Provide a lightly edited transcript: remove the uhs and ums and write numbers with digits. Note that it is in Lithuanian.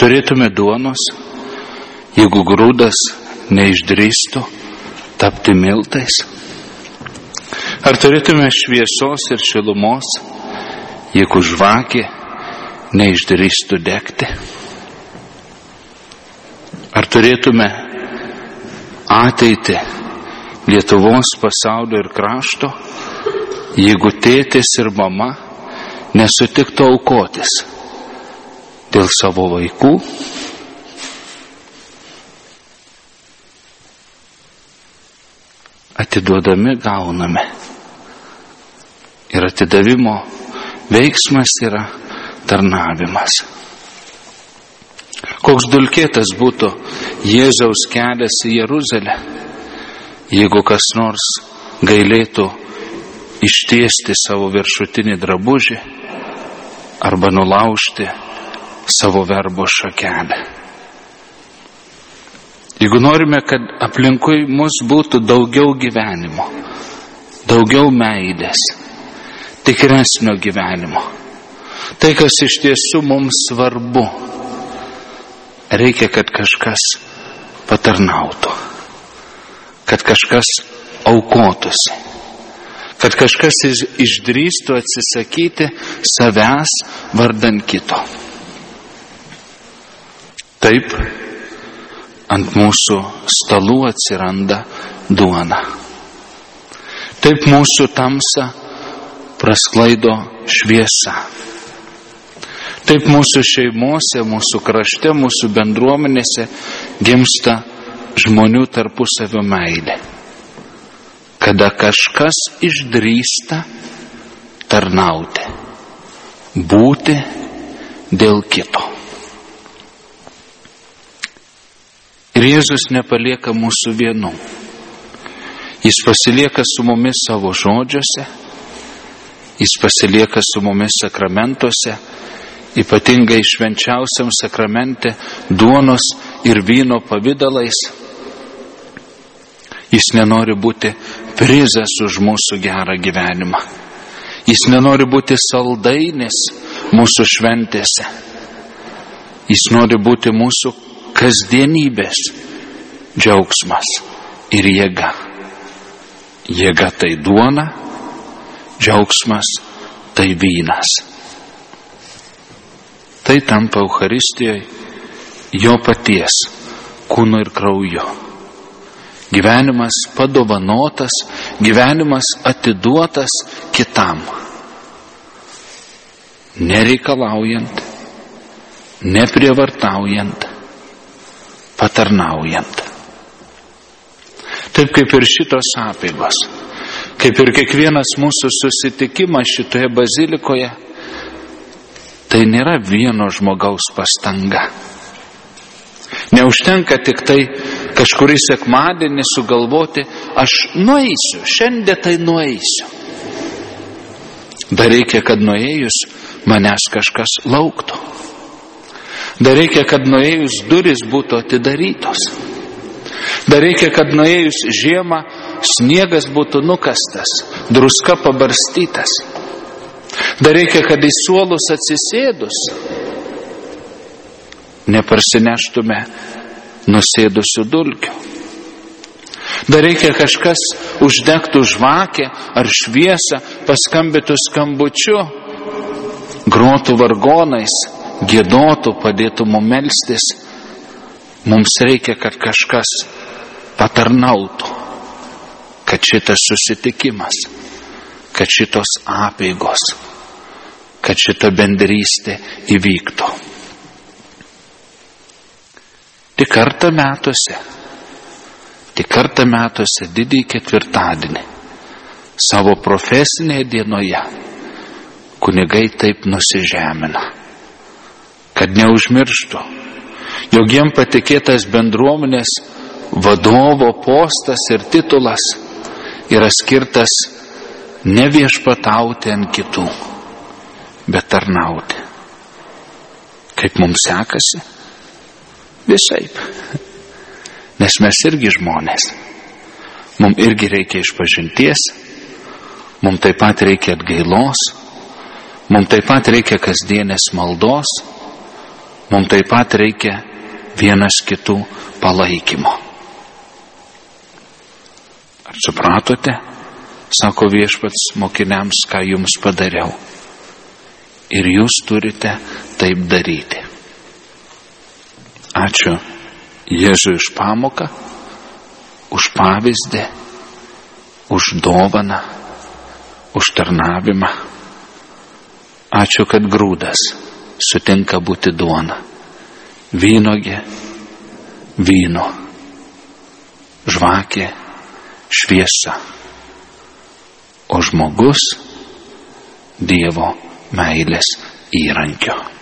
turėtume duonos, jeigu grūdas neišdrįstų tapti miltais? Ar turėtume šviesos ir šilumos, jeigu žvakė neišdrįstų degti? Ar turėtume ateitį Lietuvos, pasaulio ir krašto, jeigu tėtis ir mama nesutiktų aukotis dėl savo vaikų? Atiduodami gauname. Ir atidavimo veiksmas yra tarnavimas. Koks dulkėtas būtų Jėzaus kelias į Jeruzalę, jeigu kas nors gailėtų ištiesti savo viršutinį drabužį arba nulaužti savo verbo šakelę. Jeigu norime, kad aplinkui mus būtų daugiau gyvenimo, daugiau meilės, tikresnio gyvenimo, tai, kas iš tiesų mums svarbu, reikia, kad kažkas patarnautų, kad kažkas aukotųsi, kad kažkas išdrįstų atsisakyti savęs vardan kito. Taip, ant mūsų stalų atsiranda duona. Taip mūsų tamsą prasklaido šviesa. Taip mūsų šeimose, mūsų krašte, mūsų bendruomenėse gimsta žmonių tarpusavio meilė. Kada kažkas išdrįsta tarnauti, būti dėl kito. Ir Jėzus nepalieka mūsų vienų. Jis pasilieka su mumis savo žodžiuose, jis pasilieka su mumis sakramentuose, ypatingai švenčiausiam sakramente duonos ir vyno pavidalais. Jis nenori būti prizas už mūsų gerą gyvenimą. Jis nenori būti saldainis mūsų šventėse. Jis nori būti mūsų kasdienybės džiaugsmas ir jėga. Jėga tai duona, džiaugsmas tai vynas. Tai tampa Eucharistijoje jo paties kūnu ir krauju. Gyvenimas padovanotas, gyvenimas atiduotas kitam. Nereikalaujant, neprievartaujant, patarnaujant. Taip kaip ir šitos apeigos, kaip ir kiekvienas mūsų susitikimas šitoje bazilikoje, tai nėra vieno žmogaus pastanga. Neužtenka tik tai kažkurį sekmadienį sugalvoti, aš nueisiu, šiandien tai nueisiu. Dar reikia, kad nuėjus manęs kažkas lauktų. Dar reikia, kad nuėjus durys būtų atidarytos. Dar reikia, kad nuėjus žiemą sniegas būtų nukastas, druska pabarstytas. Dar reikia, kad į suolus atsisėdus neparsineštume nusėdusių dulkių. Dar reikia kažkas uždegtų žvakę ar šviesą, paskambėtų skambučiu, grotų vargonais, giedotų, padėtų mums melstis. Mums reikia, kad kažkas patarnautų, kad šitas susitikimas, kad šitos apeigos, kad šita bendrystė įvyktų. Tik kartą metuose didįjį ketvirtadienį, savo profesinėje dienoje, kunigai taip nusižemina, kad neužmirštų, jog jiem patikėtas bendruomenės vadovo postas ir titulas yra skirtas ne viešpatauti ant kitų, bet tarnauti. Kaip mums sekasi? Visaip. Nes mes irgi žmonės. Mums irgi reikia išpažinties, mums taip pat reikia atgailos, mums taip pat reikia kasdienės maldos, Mums taip pat reikia vienas kitų palaikymo. Ar supratote, sako Viešpats mokiniams, ką jums padariau? Ir jūs turite taip daryti. Ačiū Jėzui už pamoką, už pavyzdį, už dovaną, už tarnavimą. Ačiū, kad grūdas sutinka būti duona, vynogė, vyno, žvakė, šviesa, o žmogus Dievo meilės įrankio.